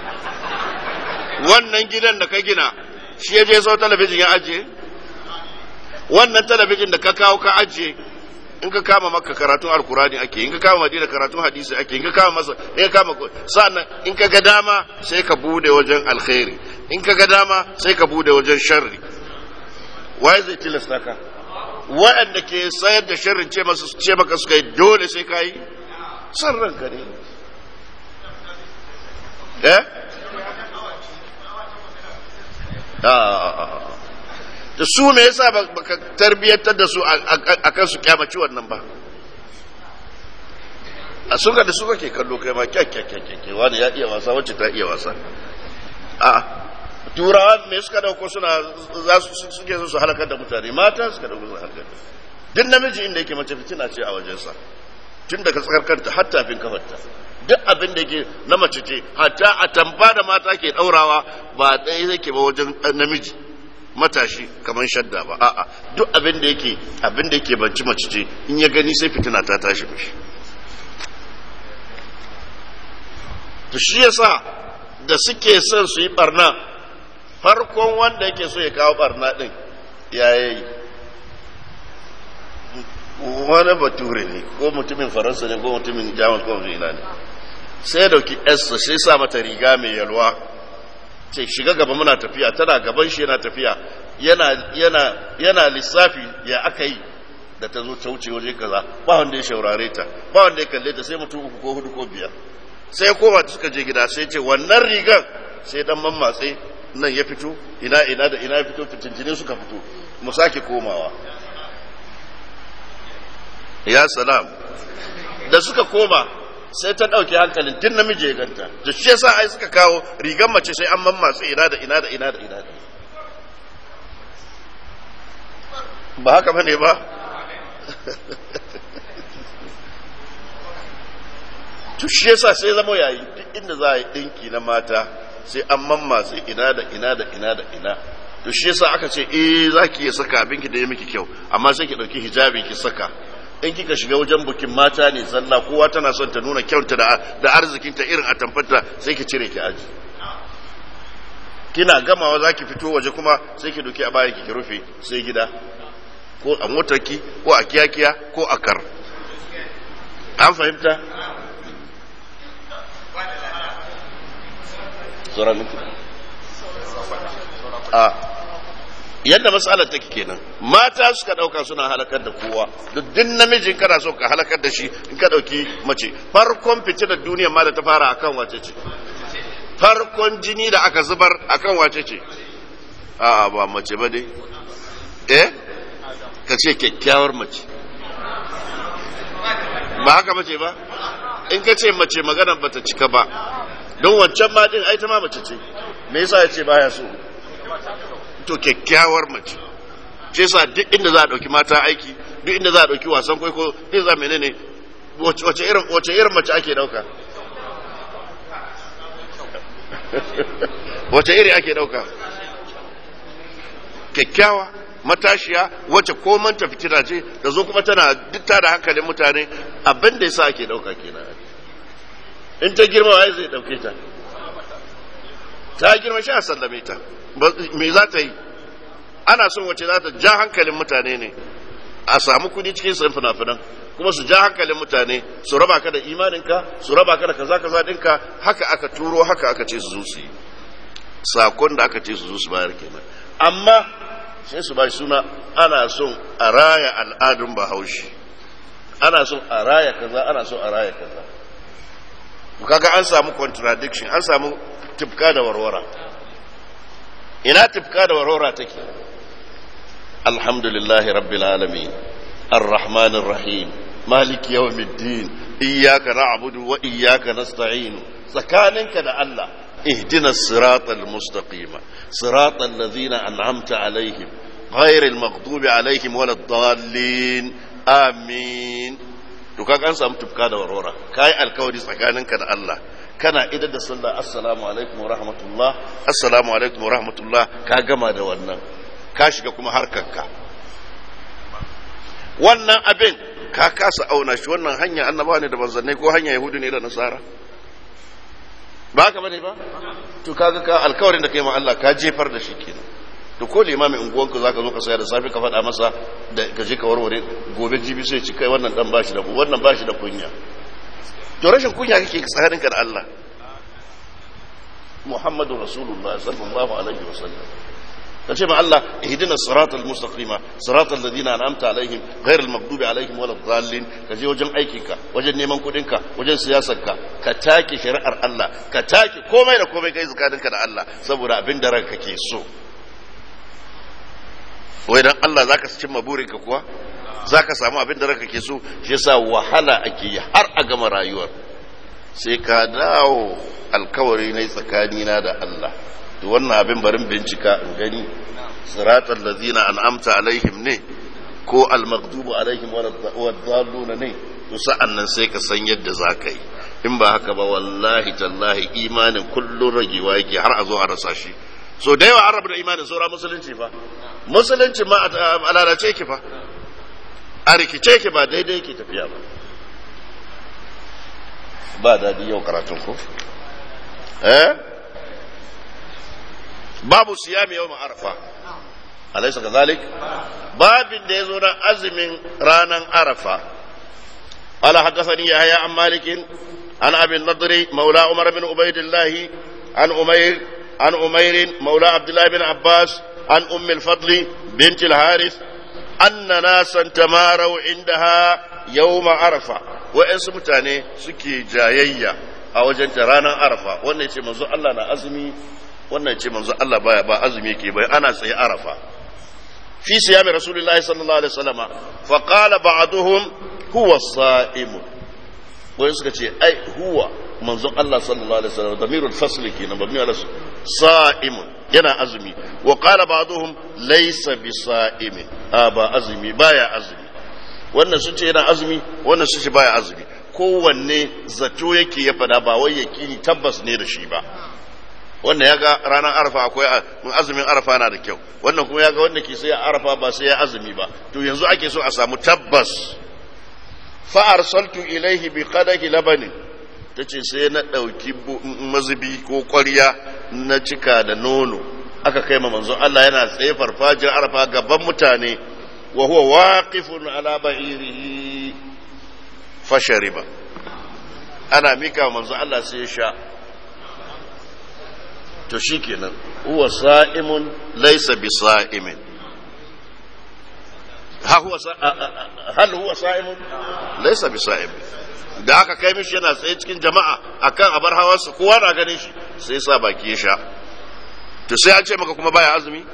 S1: wannan gidan da ka gina shi ya je sau talabijin ya ajiye wannan talabijin da ka kawo ka ajiye in ka kama Makka karatun alkurani ake, in ka kama Madina karatun hadisi ake, in ka kama Masar, in ka kama sannan in ka ga dama sai ka bude wajen alkhairi, in ka ga dama sai ka bude wajen sharri. Waye zai tilasta ka? Waɗanda ke sayar da sharrin ce maka suka yi dole sai ka yi san ranka ne. Da su me yasa baka tarbiyyantar da su akan su kyamaci wannan ba? A sun ga da su kake kallo kai ma kyakkyakkyakke wani ya iya wasa wacce ta iya wasa. Turawa me suka dauko suna za su suke su halakar da mutane, mata suka dauko su halakar da duk namiji inda yake mace fitina ce a wajensa, tun daga tsakarkanta har tafin kafarta. Duk abin da yake na mace ce, hatta a tamba da mata ke daurawa ba ɗaya yake ba wajen namiji matashi kamar shadda ba, a'a duk abin da yake banci mace ce, in ya gani sai fitina ta tashi mishi. To shi yasa da suke son su yi barna, farkon wanda yake so ya kawo barna din yayi wani bature ne ko mutumin faransa ne ko mutumin jamus ko mutumin ina ne, sai dauki yarsa sai sa mata riga mai yalwa, ce shiga gaba muna tafiya, tana gaban shi yana tafiya, yana lissafi ya aka yi da ta zo ta wuce waje kaza, ba wanda ya shaurare ta, ba wanda ya kalle ta, sai mutum 3 ko 4 ko 5 sai ya koma suka je gida, sai ce wannan rigan sai dan mammatse nan ya fito ina da ina ya fito, fitintini suka fito, mu sake komawa. Ya salam, da suka koma sai ta ɗauki hankalin tun namiji ya ganta, da shi yasa ai suka kawo rigan mace sai an mammatsu ina da ba haka bane ba. To shi yasa sai zama yayi duk inda za a yi dinki na mata sai an mammatsu ina da. To shi yasa aka ce zaki iya saka abinki da ya miki kyau, amma sai ki ɗauki hijabi ki saka. In kika shiga wajen bukin mata ne zalla, kowa tana son ta nuna kyauta da arzikinta irin a tamfarta, sai ki cire ki aji. Kina gamawa za ki fito waje kuma sai ki doki a baya ki rufe sai gida, ko a motarki ko a kiyakiya ko a kar. An fahimta? Yadda matsalar take kenan, mata suka dauka suna halakar da kowa, duk namijin kana so ka halakar da shi in ka dauki mace. Farkon fitinar duniya ma da ta fara akan wace ce? Farkon jini da aka zubar akan wace ce? A'a ba mace ba dai. Ka ce kyakkyawar mace, ba haka mace ba? In ka ce mace maganar bata cika ba, don wancan ma din ai ta ma mace ce, me yasa ya ce baya so? To kyakkyawar mace ce sa duk inda za a dauki mata aiki, duk inda za a dauki wasan kwaiko, duk za menene, wace irin mace ake dauka? Wace iri ake dauka? Kyakkyawa matashiya wacce komanta fitina ce da zo kuma tana dukta da hankalin mutane, abin da yasa ake dauka kenan. In ta girma wai zai dauke ta? Ta girma shi a sallame ta. Me za ta yi? Ana son wace za ta ja hankalin mutane ne, a samu kudi cikin san fina-finan, kuma su ja hankalin mutane, su raba ka da imaninka, su raba ka da kaza dinka. Haka aka turo, haka aka ce su zo su yi, sakon da aka ce su zo su bayar kenan. Amma sai su ba suna ana son a raya al'adun Bahaushe, ana son a raya kaza, ana son a raya kaza. Kaga an samu contradiction, an samu tufka da warwara. Ina tufka da warwara take? Alhamdulillahi rabbil alamin, arrahmanir rahim, maliki yawmiddin, iyyaka na'budu wa iyyaka nasta'in. Tsakaninka da Allah, ihdinas siratal mustaqima, siratal ladzina an'amta alaihim, ghairil maghdubi alaihim waladdallin. Amin. To kaga an samu tufka da warwara. Kai alkawari tsakaninka da Allah, kana idar da sallah assalamu alaikum wa rahmatullah, assalamu alaikum wa rahmatullah, ka gama da wannan, ka shiga kuma harkarka. Wannan abin ka kasa auna shi, wannan hanya annabawa ne da manzannai ko hanya yahudu ne da nasara, ba haka bane ba? To kaga ka alkawarin da kai ma Allah ka jefar da shi kenan. to ko limamin unguwanku zaka zo ka saya da safi ka faɗa masa da ka je ka warware gobe jibi sai ci kai wannan dan bashi da wannan bashi da kunya to rashin kunya kake tsakaninka da Allah Muhammadu Rasulullah sallallahu alaihi wasallam kace ma Allah ihdina siratal mustaqima siratal ladina an'amta alaihim ghairil maghdubi alaihim waladdallin kaje wajen aikinka wajen neman kudinka wajen siyasarka ka take shari'ar Allah ka take komai da komai kai zakarinka da Allah saboda abin da ranka kake so wai dan Allah zaka cimma burinka kuwa zaka samu abin da ranka kake so shi yasa wahala ake yi har a gama rayuwar sai ka dawo alkawari ne tsakanina da Allah to wannan abin barin bincika in gani siratal ladzina an'amta alaihim ne ko al-maghdubu alaihim wad-dallun ne to sa'annan sai ka san yadda zaka yi in ba haka ba wallahi tallahi imanin kullun ragewa yake har a zo a rasa shi so da yawa an rabu da imanin saura musulunci fa musulunci ma a lalace yake fa a rikice yake ba daidai yake tafiya ba dadi yau karatun ko babu siyami yawm arafa alaysa kadhalik babin da yazo na azumin ranan arafa ala hadathani yahya an malik an abi an-nadri maula umar bin ubaydillah an umayr maula abdullah bin abbas an umm al-fadl bint al-harith anna nasan tamaru indaha yawm arafa wa'ansu mutane suke jayayya a wajen ranar arafa wannan ce manzo Allah na azumi wannan ce manzo Allah baya ba azumi yake bai ana tsaye arafa fi siyami rasulullahi sallallahu alaihi wasallam fa qala ba'duhum huwa as-sa'im wai suka ce ai huwa manzo Allah sallallahu alaihi wasallam damirul fasl kenan babni ala sa'im yana azumi wa qala ba'duhum laysa bisa'im ba azumi baya azumi wannan sun ce yana azumi wannan sun ce baya azumi kowanne zato yake ya fada ba wai yakini tabbas ne da shi ba wannan yaga ranar arafa akwai azumin arafa na da kyau wannan kuma yaga wanda ke sai arafa ba sai ya azumi ba to yanzu ake so a samu tabbas fa arsaltu ilaihi bi qadahi labani tace sai na dauki mazubi ko ƙwarya na cika da nono aka kai ma manzo Allah yana tsaye farfajin arafa gaban mutane wa huwa waqifun ala ba'irihi fashariba ana mika manzo Allah sai ya sha to shikenan huwa sa'imun laysa bisa'imin hal huwa sa'imun laysa bisa'im da aka kai mishi yana tsaye cikin jama'a akan abar hawarsa kowa na ganin shi sai sa baki ya sha to sai an ce maka kuma baya azumi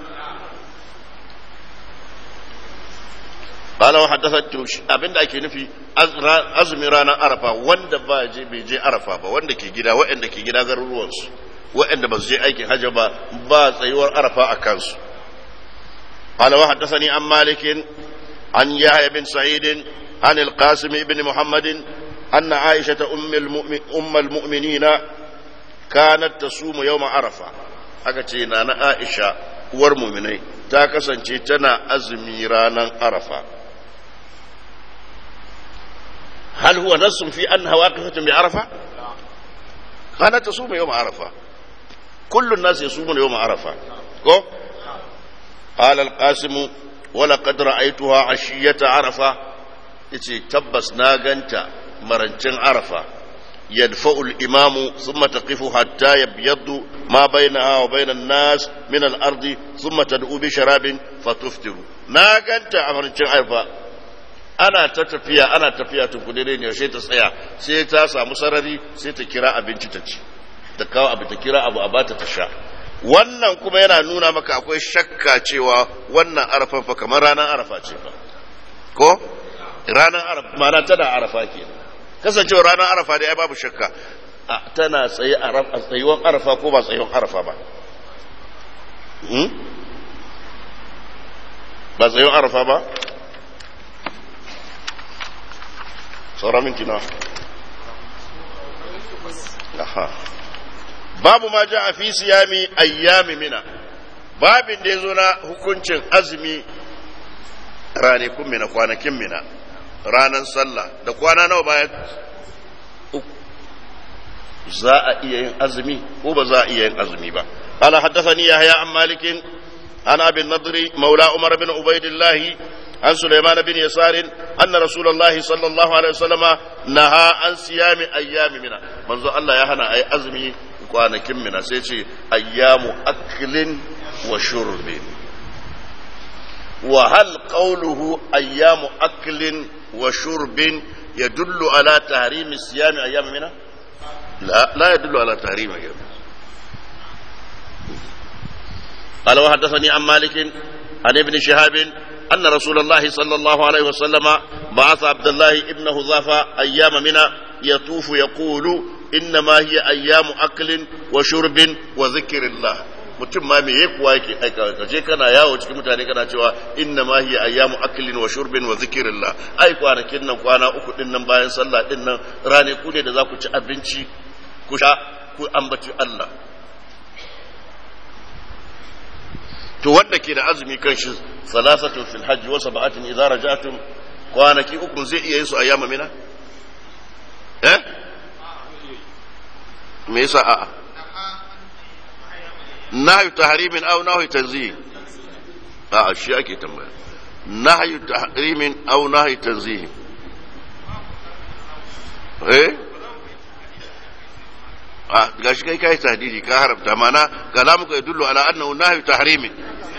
S1: bala haddathat abinda ake nufi azumi ranar arafa wanda bai je arafa ba wanda ke gida waɗanda ke gida garuruwan su waɗanda ba su je aikin hajji ba tsayuwar arafa a kansu bala haddathani an malikin an yahya bin sa'id an al-qasim ibn muhammadin anna aisha ummul mu'minina kanat tasumu yawm arafa aka ce na aisha uwar mu'minai ta kasance tana azumi ranar arafa هل هو نص في أنها واقفة بعرفة؟ كانت تصوم يوم عرفة كل الناس يصومون يوم عرفة قال القاسم ولقد رأيتها عشية عرفة تبس ناغنت مرنجن عرفة يدفع الإمام ثم تقف حتى يبيض ما بينها وبين الناس من الأرض ثم تدعو بشراب فتفطر ناغنت مرنجن عرفة ana tafiya tukudere ne sai ta tsaya sai ta samu sarari sai ta kira abinci ta ci ta kawo abu ta kira abu a bata ta sha wannan kuma yana nuna maka akwai shakka cewa wannan arafan fa kamar ranar arafa ce fa ko ranar arafa mana tana arafa ke kasancewa ranar arafa dai ai babu shakka tana tsaye a tsayuwar arafa ko ba tsayuwar arafa ba ba tsayuwar arafa ba saura minti na babu ma ja a fi siyami ayyami mina babin da ya zo na hukuncin azumi ranakun mina kwanakin mina ranar sallah da kwana nawa bayan za a iya yin azumi ko ba za a iya yin azumi ba ala haddathani yahya an malikin عن أبي النضر مولى عمر بن عبيد الله عن سليمان بن يسار أن رسول الله صلى الله عليه وسلم نهى عن صيام أيام منى منذ الله يهنا أي أزمي kwanakin mina sai ce ayyamu aklin wa shurbin wa hal qawluhu ayyamu aklin wa shurbin yadullu ala tahrimi siyam ayyam mina la yadullu ala tahrimi ayyam قال وحدثني عن مالك عن ابن شهاب أن رسول الله صلى الله عليه وسلم بعث عبد الله ابن حذافة أيام منى يطوف يقول إنما هي أيام أكل وشرب وذكر الله mutum ma me yake kuwa yake aika kaje kana yawo cikin mutane kana cewa inna ma hiya ayyamu aklin wa shurbin wa zikrillah ai kwanakin nan kwana uku din nan bayan sallah din nan rane ku ne da za ku ci abinci ku sha ku ambaci Allah to wanda ke da azumi kan shi salasatu fil hajj wa sab'atin idza raja'tum kwanaki uku zai iya yin su ayyama mina me yasa a'a nahyu tahrimin aw nahyu tanzih a'a shi ake tambaya nahyu tahrimin aw nahyu tanzih gashi kai tahdidi ka haramta mana kalamuka yadullu ala annahu nahyu tahrimin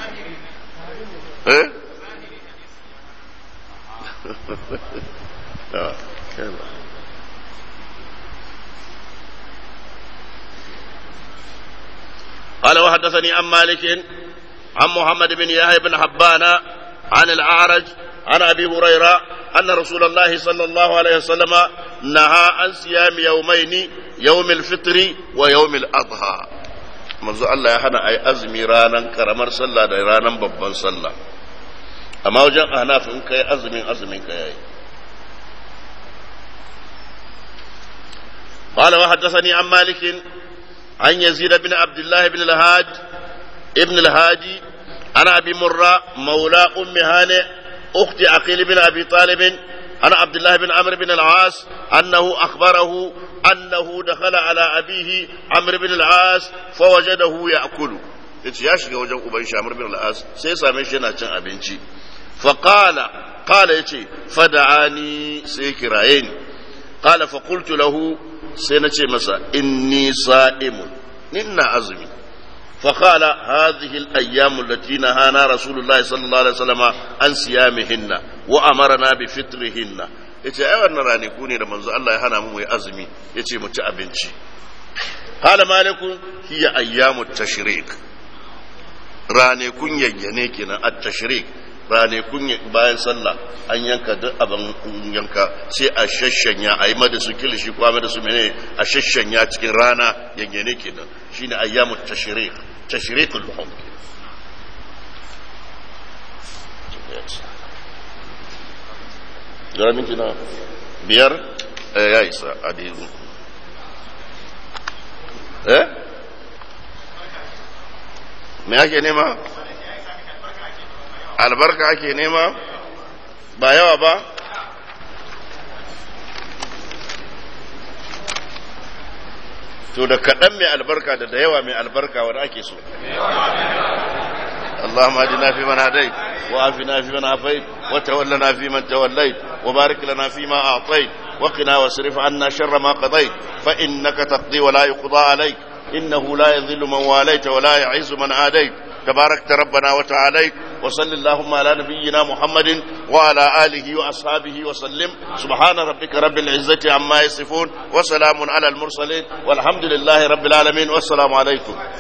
S1: قال وحدثني عن مالك عن محمد بن يحيى بن حبان عن الأعرج عن أبي هريرة أن رسول الله صلى الله عليه وسلم نهى عن صيام يومين يوم الفطر ويوم الأضحى منذ الله يحنى أي أزمي رانا كرمر صلى رانا ببان صلى أما وجن أهناف إنك أزمي كي قال وحدثني عن مالك عن يزيد بن عبد الله بن الهاد ابن الهادي عن أبي مرة مولى أم هانئ أخت عقيل بن أبي طالب عن عبد الله بن عمرو بن العاص أنه أخبره أنه دخل على أبيه عمرو بن العاص فوجده يأكل ya shiga wajen uban shi Amr bin al-As sai same shi yana cin abinci fa qala yace fada'ani sai kiraye ni qala fa qultu lahu sai nace masa inni sa'imun inna azmi fa qala hadhihi al-ayyam allati nahana rasulullah sallallahu alaihi wasallam an siyamihinna wa amarna bi fitrihinna yace ai wannan ranaku ne da manzo Allah ya hana mu yi azumi yace mu ci abinci qala malikun hiya ayyamut tashrik ranakun yayyane kenan at-tashrik ranakun bayan sallah an yanka duk abin yanka sai a shashanya a yi mada su kilishi ko mada su mene a shashanya cikin rana yayyane kenan shine ayyamut tashrik tashrikul luhum gara minti na biyar ya isa adizu me ake nema albarka ake nema ba yawa ba to da kaɗan mai albarka da yawa mai albarka wanda ake so اللهم اهدنا فيمن هديت وعافنا فيمن عافيت وتولنا فيمن توليت وبارك لنا فيما أعطيت وقنا واصرف عنا شر ما قضيت فإنك تقضي ولا يقضى عليك إنه لا يذل من واليت ولا يعز من عاديت تباركت ربنا وتعاليت وصل اللهم على نبينا محمد وعلى آله وأصحابه وسلم سبحان ربك رب العزة عما يصفون وسلام على المرسلين والحمد لله رب العالمين والسلام عليكم